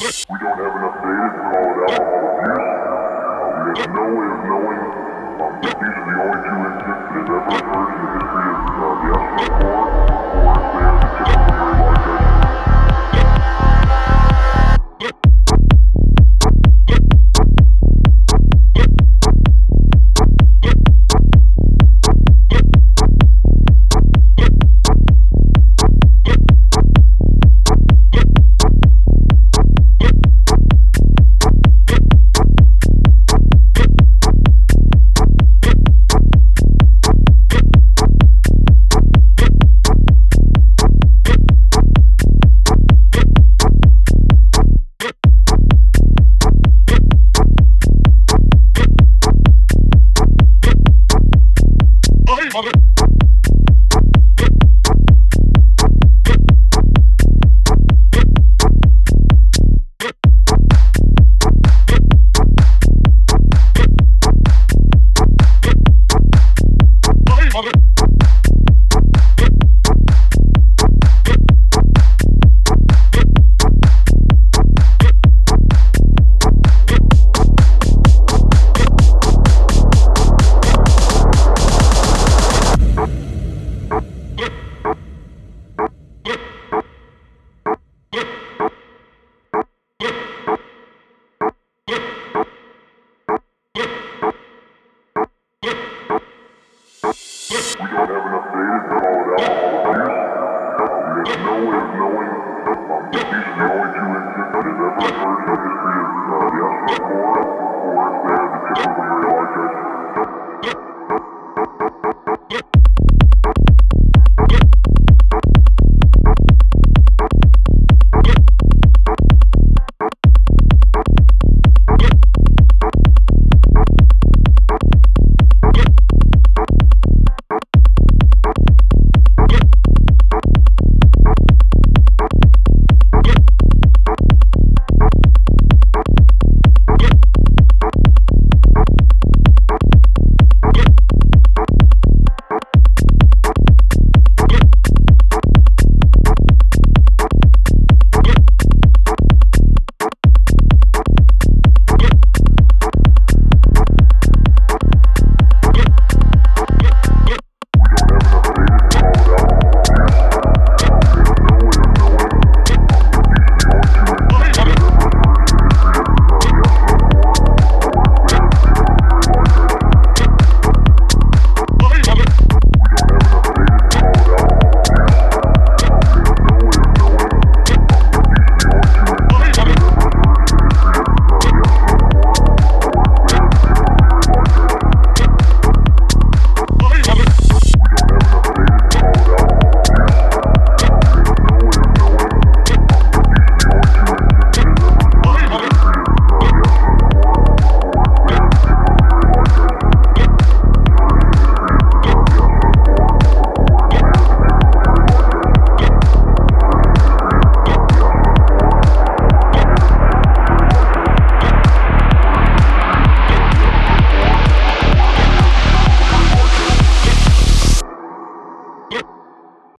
We don't have enough data to call it alcohol abuse. We have no way of knowing if these are the only two incidents that have ever occurred in the history of the Estimate Corps, or if they are the tip of a very large iceberg. Mother. We don't have enough data to call it alcohol abuse. We have no way of knowing if these are the only two incidents that have ever occurred in the history of the Estimate Corps.